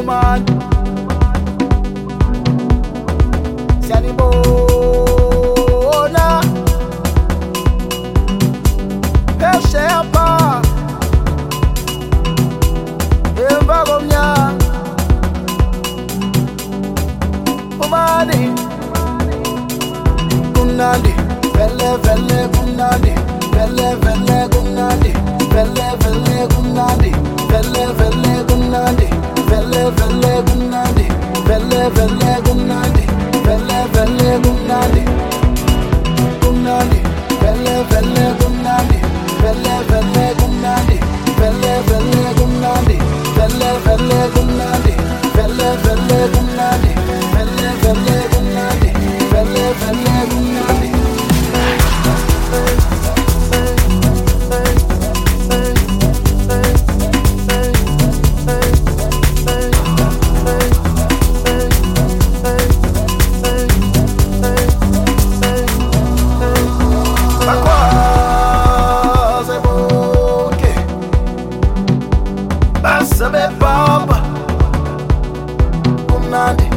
man. Sianibona Peshepa Emva komnyama Umani Kumnandi Vele vele kumnandi Vele vele kumnandi Vele vele kumnandi Vele vele kumnandi Vele vele kumnandi Vele vele kumnandi Vele vele kumnandi Kumnandi Vele vele kumnandi Vele vele kumnandi Vele vele kumnandi Vele vele kumnandi Vele vele kumnandi Vele vele kumnandi Vele vele kumnandi Sabe baba kumnandi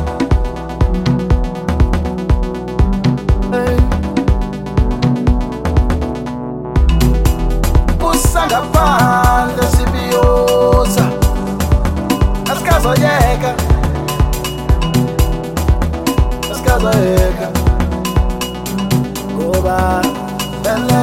kusanga phandle sibiyoza asikazoyeka ngoba vele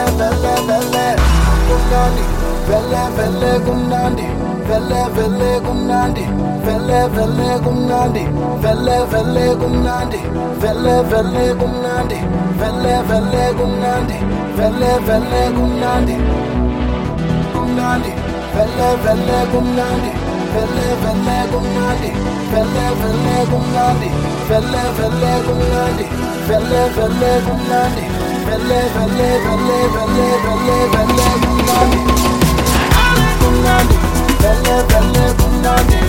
kumnandi Vele vele kumnandi Vele vele kumnandi Vele vele kumnandi Vele vele kumnandi Vele vele kumnandi Vele vele kumnandi Kumnandi Vele vele kumnandi Vele vele kumnandi Vele vele kumnandi Vele vele kumnandi Vele vele kumnandi Vele vele kumnandi Kumnandi Vele vele kumnandi